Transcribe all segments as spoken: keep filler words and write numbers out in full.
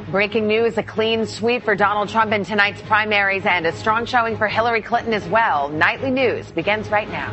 Breaking news, a clean sweep for Donald Trump in tonight's primaries and a strong showing for Hillary Clinton as well. Nightly News begins right now.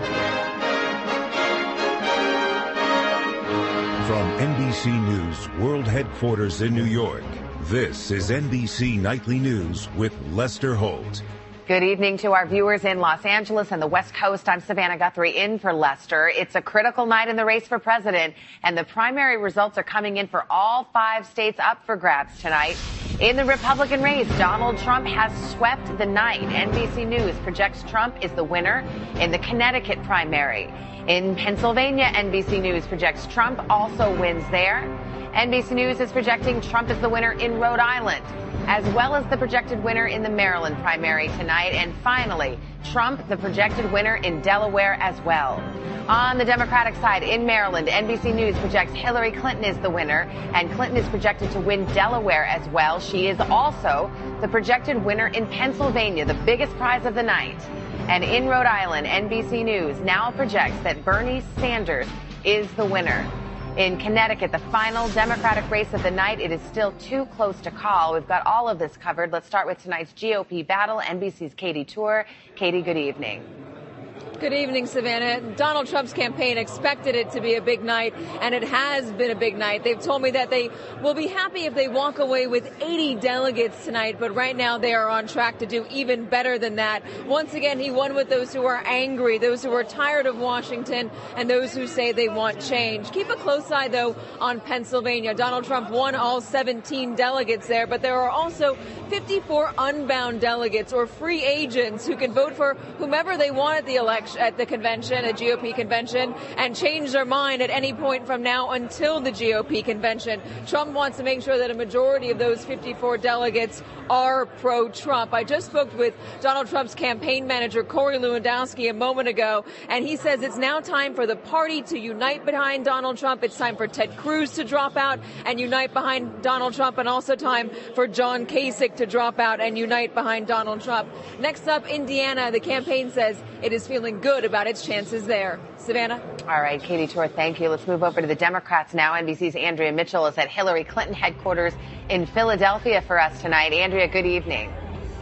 From N B C News World Headquarters in New York, this is N B C Nightly News with Lester Holt. Good evening to our viewers in Los Angeles and the West Coast. I'm Savannah Guthrie in for Lester. It's a critical night in the race for president, and the primary results are coming in for all five states up for grabs tonight. In the Republican race, Donald Trump has swept the night. N B C News projects Trump is the winner in the Connecticut primary. In Pennsylvania, N B C News projects Trump also wins there. N B C News is projecting Trump is the winner in Rhode Island, as well as the projected winner in the Maryland primary tonight. And finally, Trump, the projected winner in Delaware as well. On the Democratic side, in Maryland, N B C News projects Hillary Clinton is the winner, and Clinton is projected to win Delaware as well. She is also the projected winner in Pennsylvania, the biggest prize of the night. And in Rhode Island, N B C News now projects that Bernie Sanders is the winner. In Connecticut, the final Democratic race of the night, it is still too close to call. We've got all of this covered. Let's start with tonight's G O P battle. N B C's Katie Tour. Katie, good evening. Good evening, Savannah. Donald Trump's campaign expected it to be a big night, and it has been a big night. They've told me that they will be happy if they walk away with eighty delegates tonight, but right now they are on track to do even better than that. Once again, he won with those who are angry, those who are tired of Washington, and those who say they want change. Keep a close eye, though, on Pennsylvania. Donald Trump won all seventeen delegates there, but there are also fifty-four unbound delegates or free agents who can vote for whomever they want at the election, at the convention, a G O P convention, and change their mind at any point from now until the G O P convention. Trump wants to make sure that a majority of those fifty-four delegates are pro-Trump. I just spoke with Donald Trump's campaign manager, Corey Lewandowski, a moment ago, and he says it's now time for the party to unite behind Donald Trump. It's time for Ted Cruz to drop out and unite behind Donald Trump, and also time for John Kasich to drop out and unite behind Donald Trump. Next up, Indiana. The campaign says it is feeling good about its chances there. Savannah? All right, Katie Tour, thank you. Let's move over to the Democrats now. N B C's Andrea Mitchell is at Hillary Clinton headquarters in Philadelphia for us tonight. Andrea, good evening.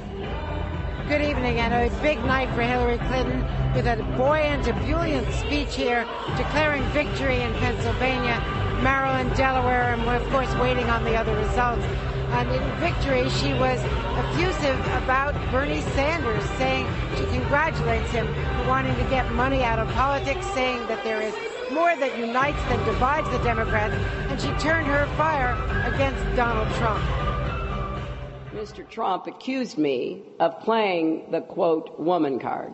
Good evening, and a big night for Hillary Clinton with a buoyant, ebullient speech here declaring victory in Pennsylvania, Maryland, Delaware, and we're, of course, waiting on the other results. And in victory, she was effusive about Bernie Sanders, saying she congratulates him for wanting to get money out of politics, saying that there is more that unites than divides the Democrats, and she turned her fire against Donald Trump. Mister Trump accused me of playing the, quote, woman card.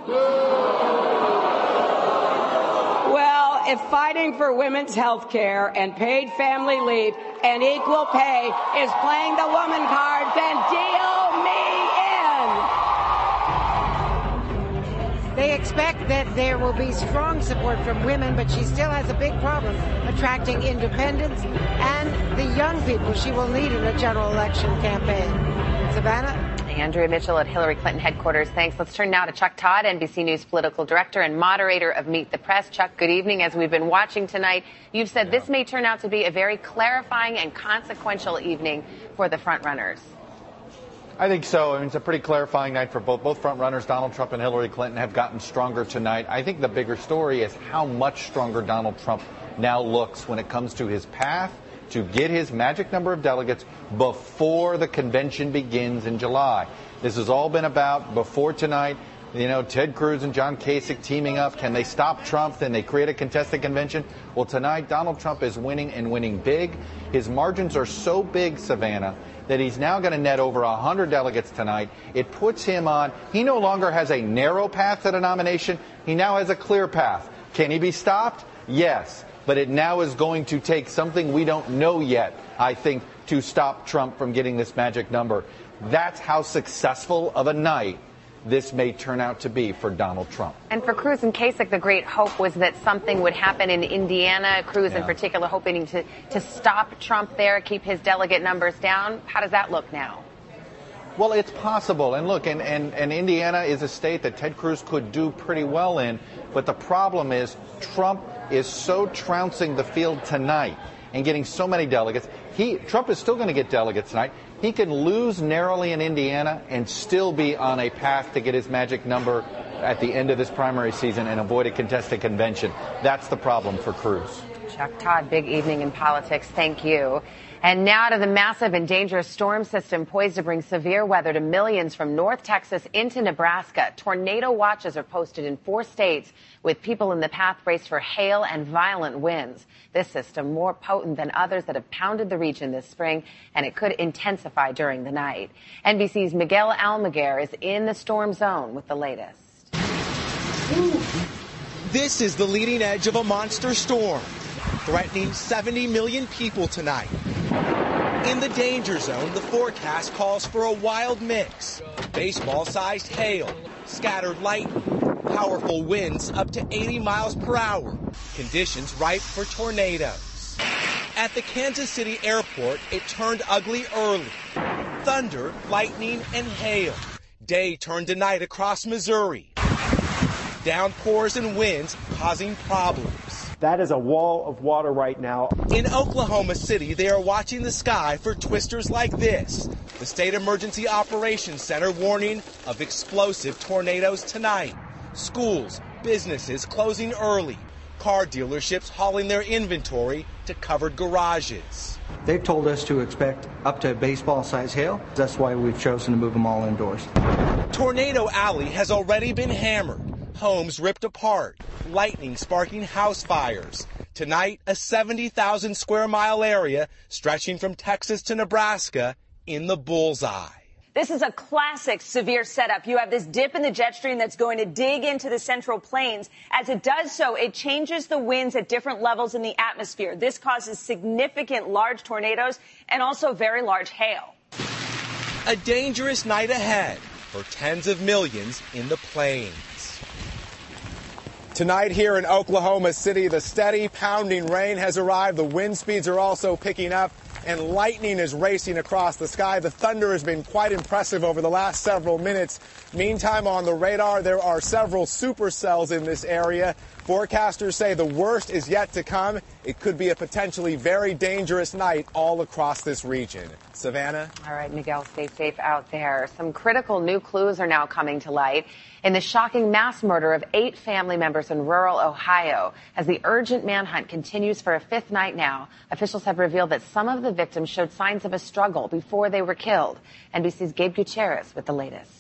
Well, if fighting for women's health care and paid family leave and equal pay is playing the woman card, then deal me in. They expect that there will be strong support from women, but she still has a big problem attracting independents and the young people she will need in a general election campaign. Savannah? Andrea Mitchell at Hillary Clinton headquarters. Thanks. Let's turn now to Chuck Todd, N B C News political director and moderator of Meet the Press. Chuck, good evening. As we've been watching tonight, you've said this may turn out to be a very clarifying and consequential evening for the frontrunners. I think so. I mean, it's a pretty clarifying night for both. Both frontrunners, Donald Trump and Hillary Clinton, have gotten stronger tonight. I think the bigger story is how much stronger Donald Trump now looks when it comes to his path to get his magic number of delegates before the convention begins in July. This has all been about before tonight. You know, Ted Cruz and John Kasich teaming up. Can they stop Trump? Then they create a contested convention. Well, tonight, Donald Trump is winning and winning big. His margins are so big, Savannah, that he's now going to net over one hundred delegates tonight. It puts him on. He no longer has a narrow path to the nomination. He now has a clear path. Can he be stopped? Yes. But it now is going to take something we don't know yet, I think, to stop Trump from getting this magic number. That's how successful of a night this may turn out to be for Donald Trump. And for Cruz and Kasich, the great hope was that something would happen in Indiana. Cruz yeah. in particular hoping to, to stop Trump there, keep his delegate numbers down. How does that look now? Well, it's possible. And look, and, and, and Indiana is a state that Ted Cruz could do pretty well in. But the problem is Trump is so trouncing the field tonight and getting so many delegates. he Trump is still going to get delegates tonight. He can lose narrowly in Indiana and still be on a path to get his magic number at the end of this primary season and avoid a contested convention. That's the problem for Cruz. Chuck Todd, big evening in politics. Thank you. And now to the massive and dangerous storm system poised to bring severe weather to millions from North Texas into Nebraska. Tornado watches are posted in four states, with people in the path braced for hail and violent winds. This system more potent than others that have pounded the region this spring, and it could intensify during the night. N B C's Miguel Almaguer is in the storm zone with the latest. This is the leading edge of a monster storm, threatening seventy million people tonight. In the danger zone, the forecast calls for a wild mix. Baseball-sized hail, scattered lightning, powerful winds up to eighty miles per hour. Conditions ripe for tornadoes. At the Kansas City airport, it turned ugly early. Thunder, lightning, and hail. Day turned to night across Missouri. Downpours and winds causing problems. That is a wall of water right now. In Oklahoma City, they are watching the sky for twisters like this. The State Emergency Operations Center warning of explosive tornadoes tonight. Schools, businesses closing early. Car dealerships hauling their inventory to covered garages. They've told us to expect up to baseball-sized hail. That's why we've chosen to move them all indoors. Tornado Alley has already been hammered. Homes ripped apart, lightning sparking house fires. Tonight, a seventy thousand square mile area stretching from Texas to Nebraska in the bullseye. This is a classic severe setup. You have this dip in the jet stream that's going to dig into the central plains. As it does so, it changes the winds at different levels in the atmosphere. This causes significant large tornadoes and also very large hail. A dangerous night ahead for tens of millions in the plains. Tonight here in Oklahoma City, the steady pounding rain has arrived. The wind speeds are also picking up, and lightning is racing across the sky. The thunder has been quite impressive over the last several minutes. Meantime, on the radar, there are several supercells in this area. Forecasters say the worst is yet to come. It could be a potentially very dangerous night all across this region. Savannah? All right, Miguel, stay safe out there. Some critical new clues are now coming to light in the shocking mass murder of eight family members in rural Ohio. As the urgent manhunt continues for a fifth night now, officials have revealed that some of the victims showed signs of a struggle before they were killed. N B C's Gabe Gutierrez with the latest.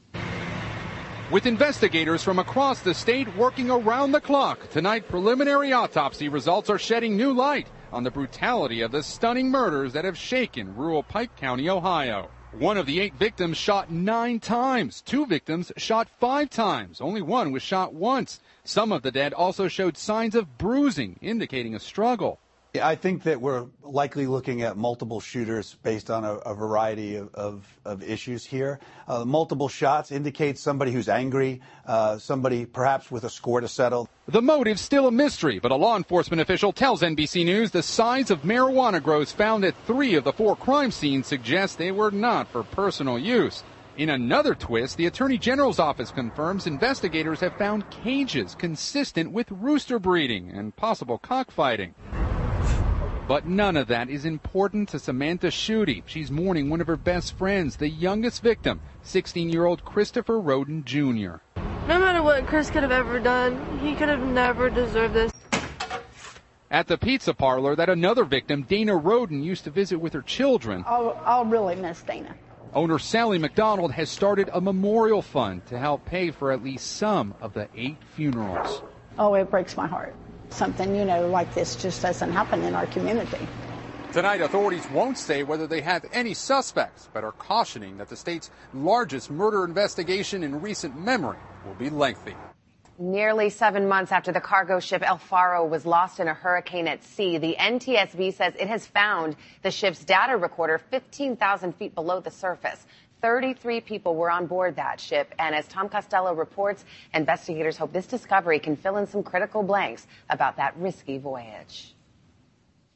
With investigators from across the state working around the clock, tonight preliminary autopsy results are shedding new light on the brutality of the stunning murders that have shaken rural Pike County, Ohio. One of the eight victims shot nine times. Two victims shot five times. Only one was shot once. Some of the dead also showed signs of bruising, indicating a struggle. I think that we're likely looking at multiple shooters based on a, a variety of, of, of issues here. Uh, multiple shots indicate somebody who's angry, uh, somebody perhaps with a score to settle. The motive's still a mystery, but a law enforcement official tells N B C News the size of marijuana grows found at three of the four crime scenes suggest they were not for personal use. In another twist, the Attorney General's office confirms investigators have found cages consistent with rooster breeding and possible cockfighting. But none of that is important to Samantha Schutte. She's mourning one of her best friends, the youngest victim, sixteen-year-old Christopher Roden Junior No matter what Chris could have ever done, he could have never deserved this. At the pizza parlor that another victim, Dana Roden, used to visit with her children. I'll, I'll really miss Dana. Owner Sally McDonald has started a memorial fund to help pay for at least some of the eight funerals. Oh, it breaks my heart. Something, you know, like this just doesn't happen in our community. Tonight, authorities won't say whether they have any suspects, but are cautioning that the state's largest murder investigation in recent memory will be lengthy. Nearly seven months after the cargo ship El Faro was lost in a hurricane at sea, the N T S B says it has found the ship's data recorder fifteen thousand feet below the surface. thirty-three people were on board that ship, and as Tom Costello reports, investigators hope this discovery can fill in some critical blanks about that risky voyage.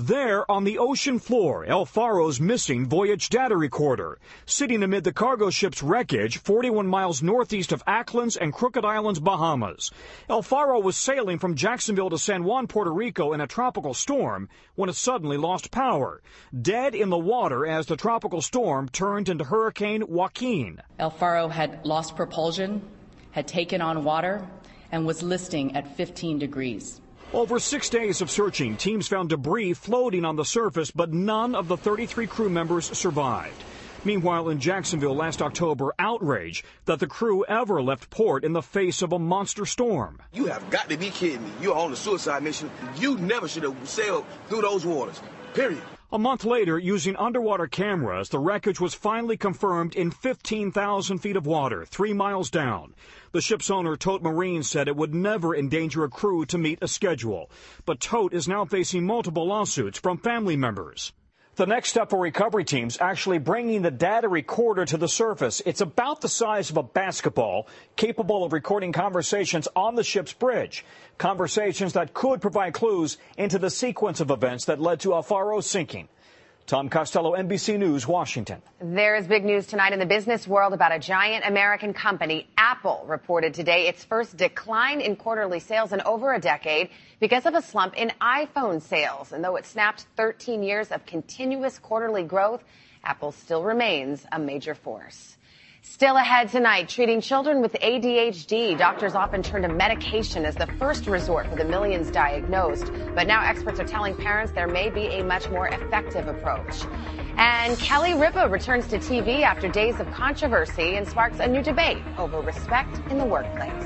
There on the ocean floor, El Faro's missing voyage data recorder, sitting amid the cargo ship's wreckage forty-one miles northeast of Acklins and Crooked Islands, Bahamas. El Faro was sailing from Jacksonville to San Juan, Puerto Rico in a tropical storm when it suddenly lost power. Dead in the water as the tropical storm turned into Hurricane Joaquin. El Faro had lost propulsion, had taken on water, and was listing at fifteen degrees. Over six days of searching, teams found debris floating on the surface, but none of the thirty-three crew members survived. Meanwhile, in Jacksonville last October, outrage that the crew ever left port in the face of a monster storm. You have got to be kidding me. You're on a suicide mission. You never should have sailed through those waters, period. A month later, using underwater cameras, the wreckage was finally confirmed in fifteen thousand feet of water, three miles down. The ship's owner, Tote Marine, said it would never endanger a crew to meet a schedule. But Tote is now facing multiple lawsuits from family members. The next step for recovery teams actually bringing the data recorder to the surface. It's about the size of a basketball, capable of recording conversations on the ship's bridge. Conversations that could provide clues into the sequence of events that led to El Faro's sinking. Tom Costello, N B C News, Washington. There is big news tonight in the business world about a giant American company. Apple reported today its first decline in quarterly sales in over a decade because of a slump in iPhone sales. And though it snapped thirteen years of continuous quarterly growth, Apple still remains a major force. Still ahead tonight, treating children with A D H D. Doctors often turn to medication as the first resort for the millions diagnosed. But now experts are telling parents there may be a much more effective approach. And Kelly Ripa returns to T V after days of controversy and sparks a new debate over respect in the workplace.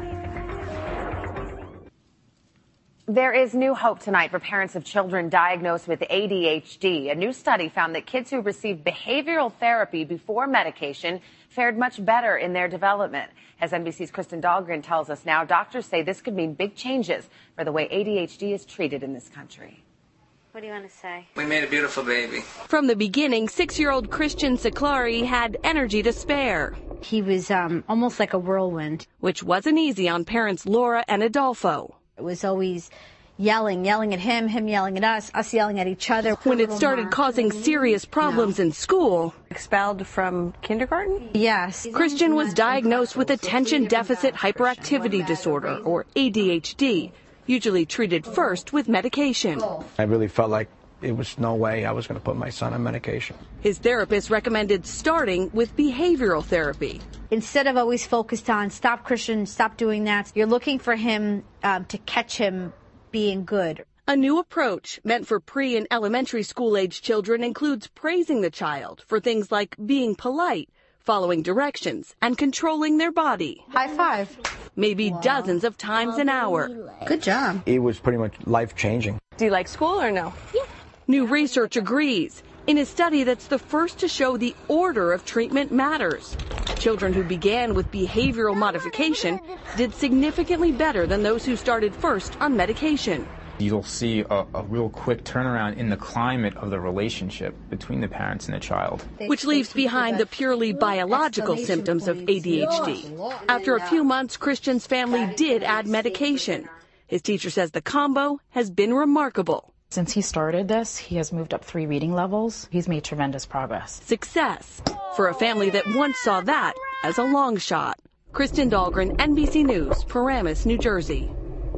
There is new hope tonight for parents of children diagnosed with A D H D. A new study found that kids who received behavioral therapy before medication fared much better in their development. As N B C's Kristen Dahlgren tells us now, doctors say this could mean big changes for the way A D H D is treated in this country. What do you want to say? We made a beautiful baby. From the beginning, six-year-old Christian Siclari had energy to spare. He was um, almost like a whirlwind. Which wasn't easy on parents Laura and Adolfo. It was always yelling, yelling at him, him yelling at us, us yelling at each other. When it started causing serious problems no. in school. Expelled from kindergarten? Yes. Christian was diagnosed with attention deficit hyperactivity disorder, or A D H D, usually treated first with medication. I really felt like it was no way I was going to put my son on medication. His therapist recommended starting with behavioral therapy. Instead of always focused on, stop Christian, stop doing that, you're looking for him um, to catch him being good. A new approach meant for pre- and elementary school-age children includes praising the child for things like being polite, following directions, and controlling their body. High five. Maybe wow. dozens of times an hour. Good job. It was pretty much life-changing. Do you like school or no? Yeah. New research agrees. In a study that's the first to show the order of treatment matters. Children who began with behavioral modification did significantly better than those who started first on medication. You'll see a, a real quick turnaround in the climate of the relationship between the parents and the child. Which leaves behind the purely biological symptoms of A D H D. After a few months, Christian's family did add medication. His teacher says the combo has been remarkable. Since he started this, he has moved up three reading levels. He's made tremendous progress. Success for a family that once saw that as a long shot. Kristen Dahlgren, N B C News, Paramus, New Jersey.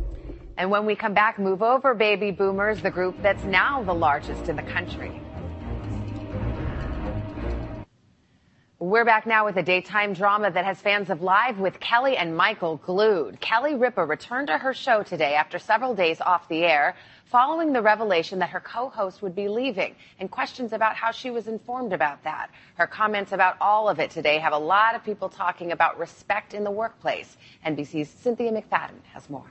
And when we come back, move over, baby boomers, the group that's now the largest in the country. We're back now with a daytime drama that has fans of Live with Kelly and Michael glued. Kelly Ripa returned to her show today after several days off the air, following the revelation that her co-host would be leaving and questions about how she was informed about that. Her comments about all of it today have a lot of people talking about respect in the workplace. N B C's Cynthia McFadden has more.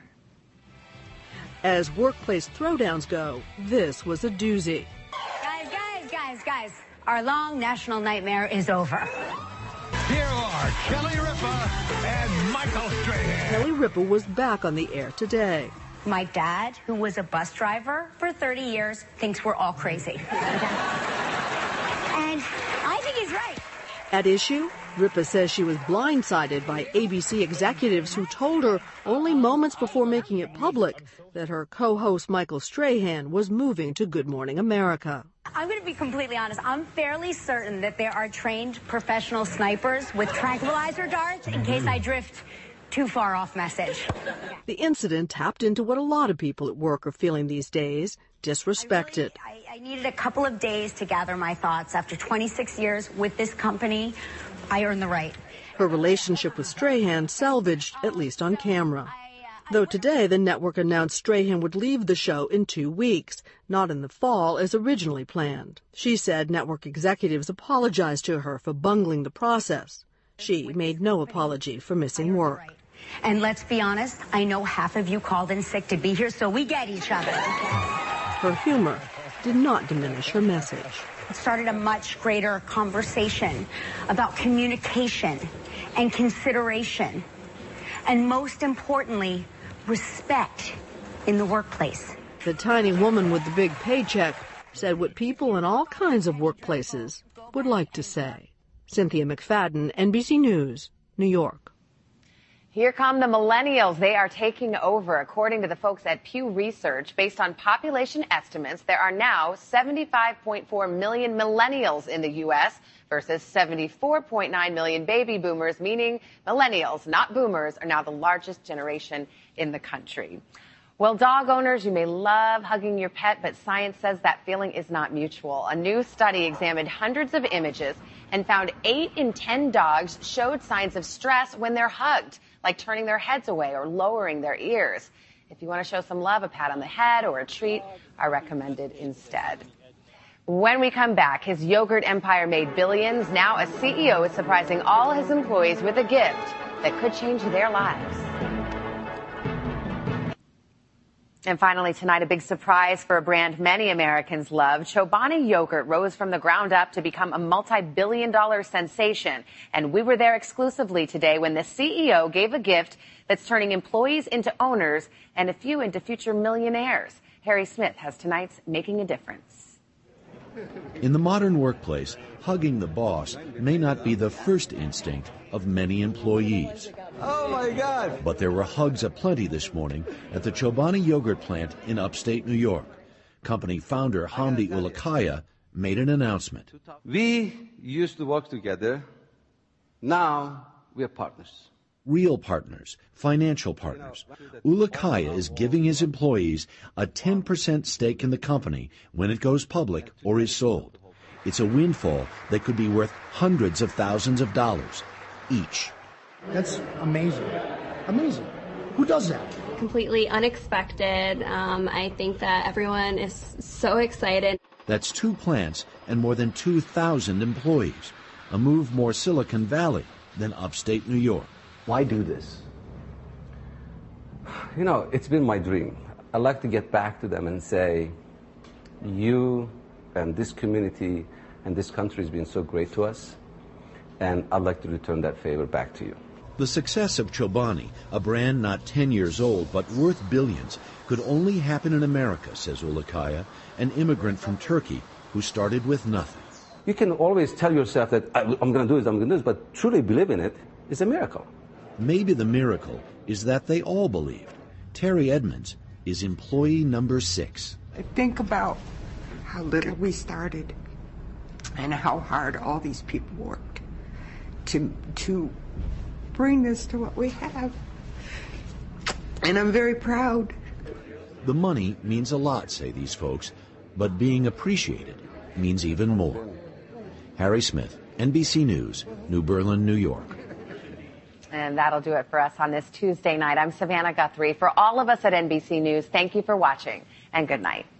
As workplace throwdowns go, this was a doozy. Guys, guys, guys, guys, our long national nightmare is over. Here are Kelly Ripa and Michael Strahan. Kelly Ripa was back on the air today. My dad, who was a bus driver for thirty years, thinks we're all crazy. And I think he's right. At issue, Ripa says she was blindsided by A B C executives who told her only moments before making it public that her co-host Michael Strahan was moving to Good Morning America. I'm going to be completely honest. I'm fairly certain that there are trained professional snipers with tranquilizer darts in case I drift too far off message. The incident tapped into what a lot of people at work are feeling these days, disrespected. I, really, I, I needed a couple of days to gather my thoughts. After twenty-six years with this company, I earned the right. Her relationship with Strahan salvaged, at least on camera. Though today the network announced Strahan would leave the show in two weeks, not in the fall as originally planned. She said network executives apologized to her for bungling the process. She made no apology for missing work. And let's be honest, I know half of you called in sick to be here, so we get each other. Her humor did not diminish her message. It started a much greater conversation about communication and consideration, and most importantly, respect in the workplace. The tiny woman with the big paycheck said what people in all kinds of workplaces would like to say. Cynthia McFadden, N B C News, New York. Here come the millennials. They are taking over. According to the folks at Pew Research, based on population estimates, there are now seventy-five point four million millennials in the U S versus seventy-four point nine million baby boomers, meaning millennials, not boomers, are now the largest generation in the country. Well, dog owners, you may love hugging your pet, but science says that feeling is not mutual. A new study examined hundreds of images and found eight in ten dogs showed signs of stress when they're hugged, like turning their heads away or lowering their ears. If you want to show some love, a pat on the head or a treat are recommended instead. When we come back, his yogurt empire made billions. Now a C E O is surprising all his employees with a gift that could change their lives. And finally tonight, a big surprise for a brand many Americans love. Chobani yogurt rose from the ground up to become a multi-billion dollar sensation. And we were there exclusively today when the C E O gave a gift that's turning employees into owners and a few into future millionaires. Harry Smith has tonight's Making a Difference. In the modern workplace, hugging the boss may not be the first instinct of many employees. Oh, my God. But there were hugs aplenty this morning at the Chobani yogurt plant in upstate New York. Company founder Hamdi Ulukaya made an announcement. We used to work together. Now we are partners. Real partners, financial partners. Ulukaya is giving his employees a ten percent stake in the company when it goes public or is sold. It's a windfall that could be worth hundreds of thousands of dollars each. That's amazing. Amazing. Who does that? Completely unexpected. Um, I think that everyone is so excited. That's two plants and more than two thousand employees. A move more Silicon Valley than upstate New York. Why do this? You know, it's been my dream. I'd like to get back to them and say, you and this community and this country has been so great to us, and I'd like to return that favor back to you. The success of Chobani, a brand not ten years old but worth billions, could only happen in America, says Ulukaya, an immigrant from Turkey who started with nothing. You can always tell yourself that I'm going to do this, I'm going to do this, but truly believe in it is a miracle. Maybe the miracle is that they all believed. Terry Edmonds is employee number six. I think about how little we started and how hard all these people worked to to bring this to what we have. And I'm very proud. The money means a lot, say these folks, but being appreciated means even more. Harry Smith, N B C News, New Berlin, New York. And that'll do it for us on this Tuesday night. I'm Savannah Guthrie. For all of us at N B C News, thank you for watching and good night.